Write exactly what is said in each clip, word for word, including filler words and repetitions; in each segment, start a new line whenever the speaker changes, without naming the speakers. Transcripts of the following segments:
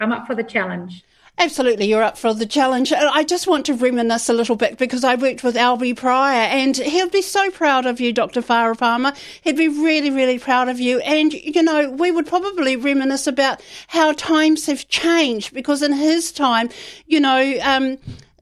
I'm up for the challenge.
Absolutely, you're up for the challenge. I just want to reminisce a little bit because I worked with Albie Pryor and he'll be so proud of you, Doctor Farah Palmer. He'd be really, really proud of you. And, you know, we would probably reminisce about how times have changed because in his time, you know, um,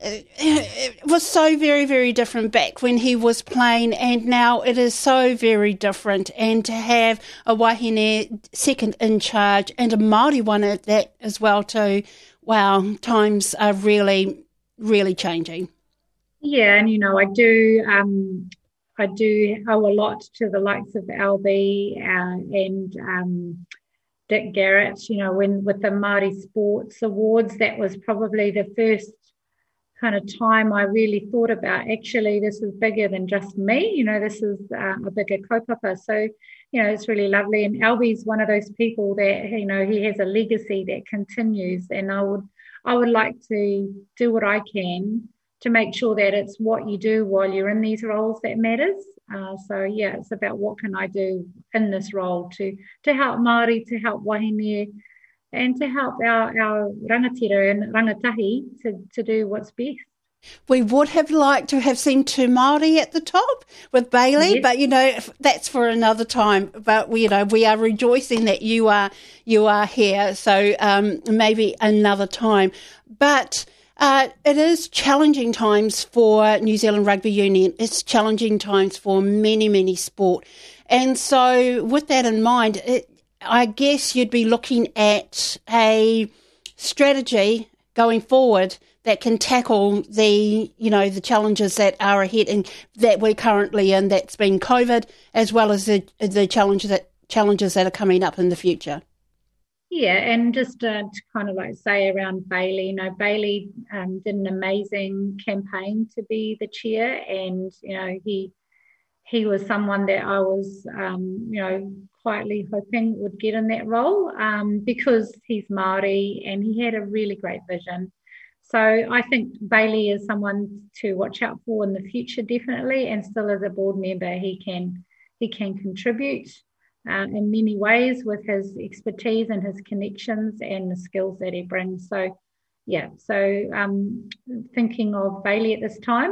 it was so very, very different back when he was playing, and now it is so very different. And to have a wahine second in charge and a Māori one at that as well too, wow, times are really, really changing.
Yeah, and you know, I do, um, I do owe a lot to the likes of Albie uh, and um, Dick Garrett. You know, when with the Māori Sports Awards, that was probably the first kind of time I really thought about, actually, this is bigger than just me. You know, this is uh, a bigger kaupapa. So, you know, it's really lovely. And Albie's one of those people that, you know, he has a legacy that continues. And I would, I would like to do what I can to make sure that it's what you do while you're in these roles that matters. Uh, so, yeah, it's about what can I do in this role to, to help Māori, to help wahine, and to help our, our rangatira and rangatahi to, to do what's best.
We would have liked to have seen Tū Māori at the top with Bailey,
Yes.
but, you know, that's for another time. But, we, you know, we are rejoicing that you are you are here, so um, maybe another time. But uh, it is challenging times for New Zealand Rugby Union. It's challenging times for many, many sport. And so with that in mind, it, I guess you'd be looking at a strategy going forward that can tackle the, you know, the challenges that are ahead and that we're currently in, that's been COVID, as well as the the challenges that challenges that are coming up in the future.
Yeah, and just uh, to kind of like say around Bailey, you know, Bailey um, did an amazing campaign to be the chair, and you know, he he was someone that I was, um, you know, quietly hoping would get in that role um, because he's Māori and he had a really great vision. So I think Bailey is someone to watch out for in the future, definitely, and still as a board member, he can he can contribute uh, in many ways with his expertise and his connections and the skills that he brings. So, yeah, so um, thinking of Bailey at this time,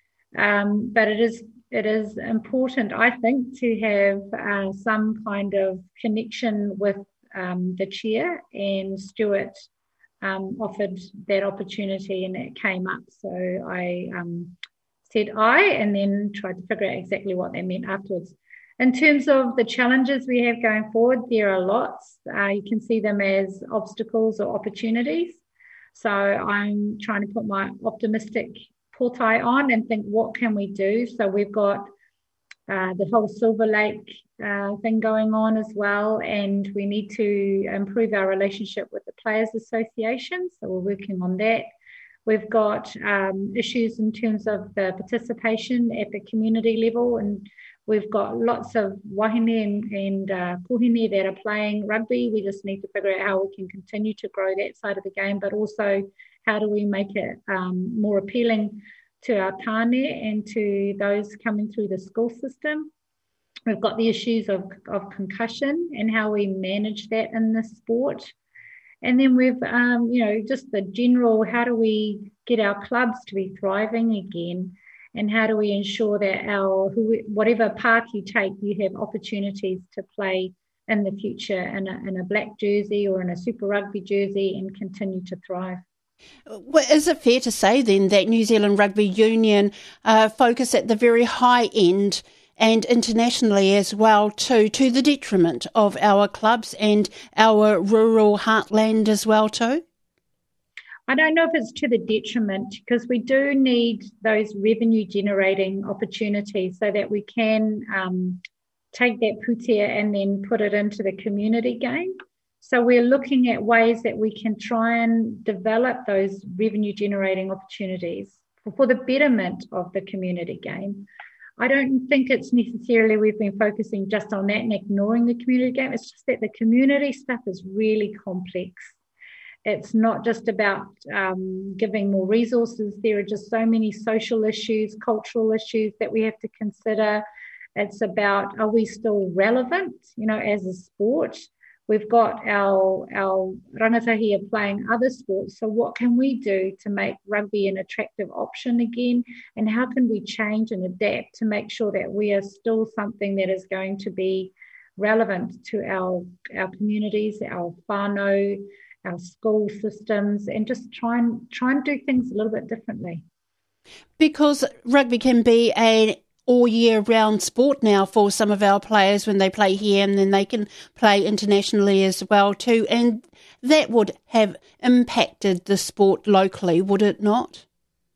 um, but it is it is important, I think, to have uh, some kind of connection with um, the chair, and Stuart Um, offered that opportunity and it came up. So I um, said aye and then tried to figure out exactly what that meant afterwards. In terms of the challenges we have going forward, there are lots. Uh, you can see them as obstacles or opportunities. So I'm trying to put my optimistic portai on and think, what can we do? So we've got uh, the whole Silver Lake uh, thing going on as well, and we need to improve our relationship with the Players Association, so we're working on that. We've got um, issues in terms of the participation at the community level, and we've got lots of wahine and, and uh, puhine that are playing rugby. We just need to figure out how we can continue to grow that side of the game, but also how do we make it um, more appealing to our tāne and to those coming through the school system. We've got the issues of, of concussion and how we manage that in the sport. And then we've, um, you know, just the general, how do we get our clubs to be thriving again? And how do we ensure that our, who, whatever path you take, you have opportunities to play in the future in a, in a black jersey or in a Super Rugby jersey and continue to thrive.
Well, is it fair to say then that New Zealand Rugby Union uh, focus at the very high end and internationally as well too, to the detriment of our clubs and our rural heartland as well too?
I don't know if it's to the detriment, because we do need those revenue generating opportunities so that we can um, take that putia and then put it into the community game. So we're looking at ways that we can try and develop those revenue generating opportunities for, for the betterment of the community game. I don't think it's necessarily we've been focusing just on that and ignoring the community game. It's just that the community stuff is really complex. It's not just about um, giving more resources. There are just so many social issues, cultural issues that we have to consider. It's about, are we still relevant, you know, as a sport? We've got our, our rangatahi are playing other sports. So what can we do to make rugby an attractive option again? And how can we change and adapt to make sure that we are still something that is going to be relevant to our, our communities, our whānau, our school systems, and just try and try and do things a little bit differently.
Because rugby can be an all year round sport now for some of our players when they play here, and then they can play internationally as well too. And that would have impacted the sport locally, would it not?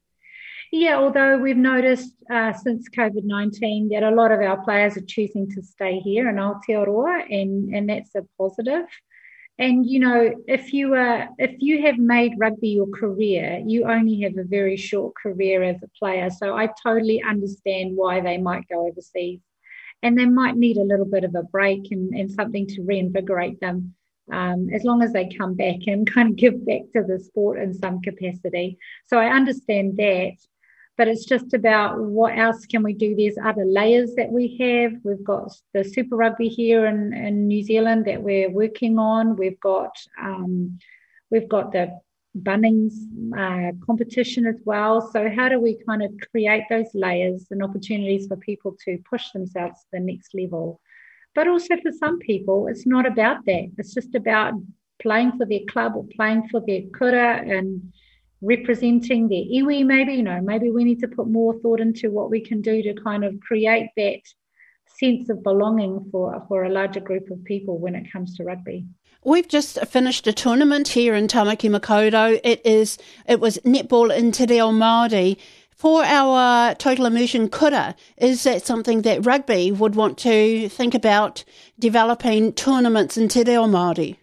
Yeah, although we've noticed uh, since COVID nineteen that a lot of our players are choosing to stay here in Aotearoa, and, and that's a positive. And, you know, if you are, if you have made rugby your career, you only have a very short career as a player. So I totally understand why they might go overseas. And they might need a little bit of a break and, and something to reinvigorate them, um, as long as they come back and kind of give back to the sport in some capacity. So I understand that. But it's just about what else can we do. There's other layers that we have. We've got the Super Rugby here in, in New Zealand that we're working on. We've got um, we've got the Bunnings uh, competition as well. So how do we kind of create those layers and opportunities for people to push themselves to the next level? But also for some people, it's not about that. It's just about playing for their club or playing for their kura and representing their iwi maybe. You know, maybe we need to put more thought into what we can do to kind of create that sense of belonging for, for a larger group of people when it comes to rugby.
We've just finished a tournament here in Tamaki Makaurau. It is it was netball in Te Reo Māori. For our total immersion kura, is that something that rugby would want to think about developing tournaments in Te Reo Māori?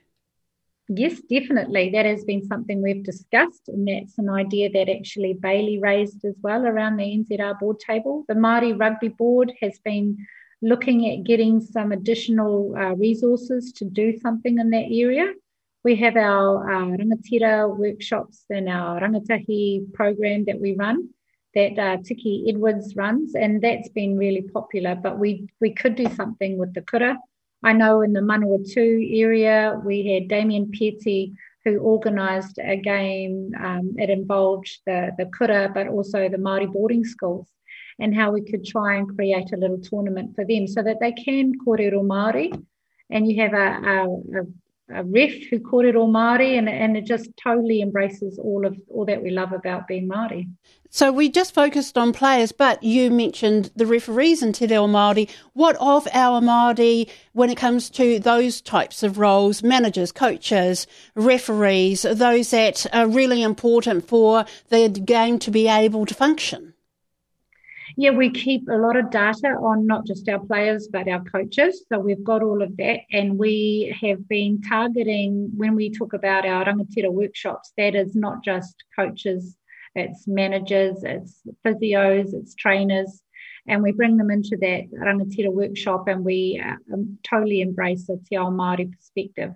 Yes, definitely. That has been something we've discussed, and that's an idea that actually Bailey raised as well around the N Z R board table. The Māori Rugby Board has been looking at getting some additional uh, resources to do something in that area. We have our uh, rangatira workshops and our rangatahi program that we run, that uh, Tiki Edwards runs, and that's been really popular. But we, we could do something with the kura. I know in the Manawatu area, we had Damien Pieti, who organised a game. Um, it involved the, the kura, but also the Māori boarding schools, and how we could try and create a little tournament for them so that they can kōrero Māori, and you have a, a, a, a ref who kōrero Māori, and, and it just totally embraces all of all that we love about being Māori.
So we just focused on players, but you mentioned the referees in Te Reo Māori. What of our Māori when it comes to those types of roles, managers, coaches, referees, those that are really important for the game to be able to function?
Yeah, we keep a lot of data on not just our players, but our coaches. So we've got all of that. And we have been targeting, when we talk about our rangatira workshops, that is not just coaches, it's managers, it's physios, it's trainers. And we bring them into that rangatira workshop, and we uh, um, totally embrace a Te Ao Māori perspective.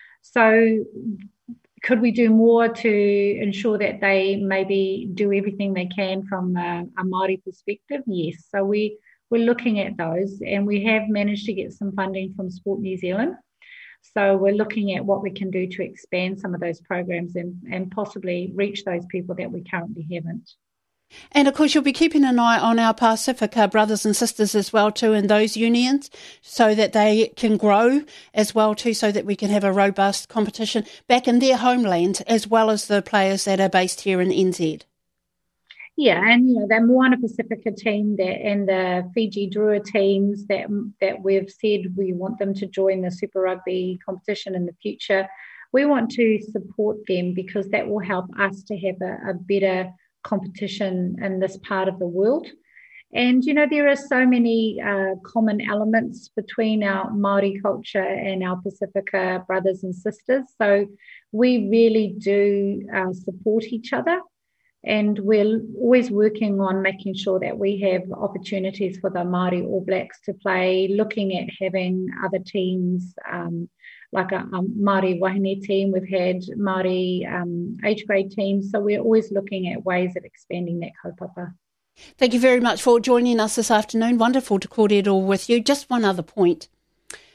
So could we do more to ensure that they maybe do everything they can from a, a Māori perspective? Yes. So we, we're looking at those, and we have managed to get some funding from Sport New Zealand. So we're looking at what we can do to expand some of those programs and, and possibly reach those people that we currently haven't.
And of course, you'll be keeping an eye on our Pacifica brothers and sisters as well too, in those unions, so that they can grow as well too, so that we can have a robust competition back in their homeland, as well as the players that are based here in N Z.
Yeah, and you know, the Moana Pacifica team that, and the Fiji Drua teams that that we've said we want them to join the Super Rugby competition in the future, we want to support them because that will help us to have a, a better competition in this part of the world. And you know, there are so many uh, common elements between our Māori culture and our Pacifica brothers and sisters, so we really do uh, support each other, and we're always working on making sure that we have opportunities for the Māori All Blacks to play, looking at having other teams, um, like a, a Māori Wahine team. We've had Māori um, age grade teams. So we're always looking at ways of expanding that kaupapa.
Thank you very much for joining us this afternoon. Wonderful to kōrero with you. Just one other point.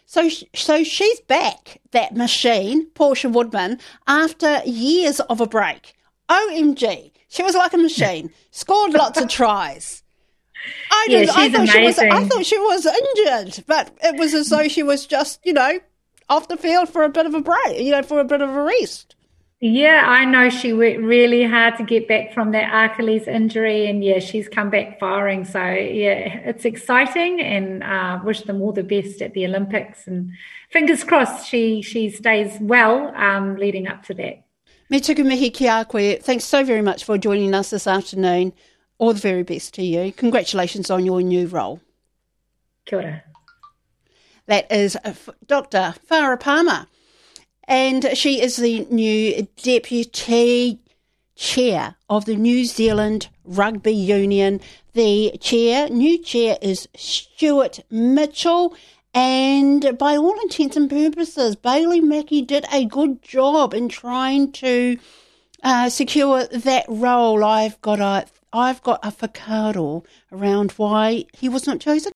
So, so she's back, that machine, Portia Woodman, after years of a break. O M G, she was like a machine. Scored lots of tries. I,
yeah,
did,
she's
I thought
amazing.
she was. I thought she was injured, but it was as though she was just, you know, off the field for a bit of a break, you know, for a bit of a rest.
Yeah, I know she worked really hard to get back from that Achilles injury, and yeah, she's come back firing. So yeah, it's exciting, and uh, wish them all the best at the Olympics. And fingers crossed, she she stays well um, leading up to that.
Me tuku mihi ki a koe. Thanks so very much for joining us this afternoon. All the very best to you. Congratulations on your new role.
Kia ora.
That is Doctor Farah Palmer. And she is the new Deputy Chair of the New Zealand Rugby Union. The chair, new chair is Stuart Mitchell. And by all intents and purposes, Bailey Mackey did a good job in trying to uh, secure that role. I've got a, I've got a whakaaro around why he was not chosen.